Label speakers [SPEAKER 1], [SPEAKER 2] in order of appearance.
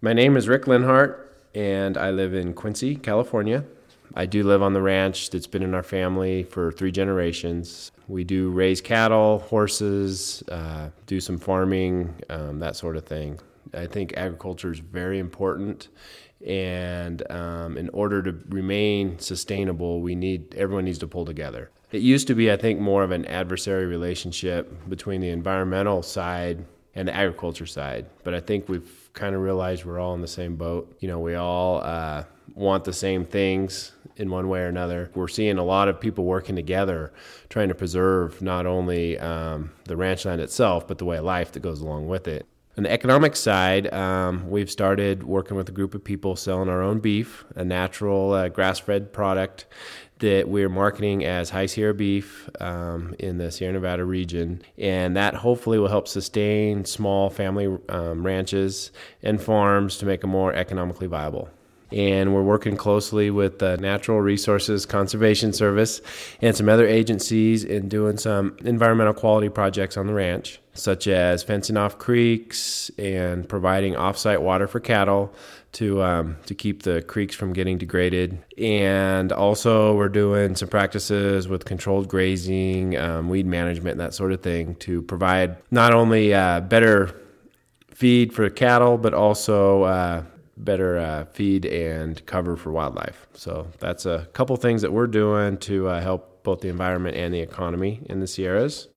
[SPEAKER 1] My name is Rick Linhart, and I live in Quincy, California. I do live on the ranch that's been in our family for 3 generations. We do raise cattle, horses, do some farming, that sort of thing. I think agriculture is very important, and in order to remain sustainable, everyone needs to pull together. It used to be, I think, more of an adversary relationship between the environmental side and the agriculture side, but I think we've kind of realized we're all in the same boat. We all want the same things in one way or another. We're seeing a lot of people working together, trying to preserve not only the ranch land itself, but the way of life that goes along with it. On the economic side, we've started working with a group of people selling our own beef, a natural grass-fed product that we're marketing as High Sierra beef in the Sierra Nevada region. And that hopefully will help sustain small family ranches and farms to make them more economically viable. And we're working closely with the Natural Resources Conservation Service and some other agencies in doing some environmental quality projects on the ranch, such as fencing off creeks and providing off-site water for cattle to keep the creeks from getting degraded. And also we're doing some practices with controlled grazing, weed management, and that sort of thing to provide not only better feed for cattle, but also better feed and cover for wildlife. So that's a couple things that we're doing to help both the environment and the economy in the Sierras.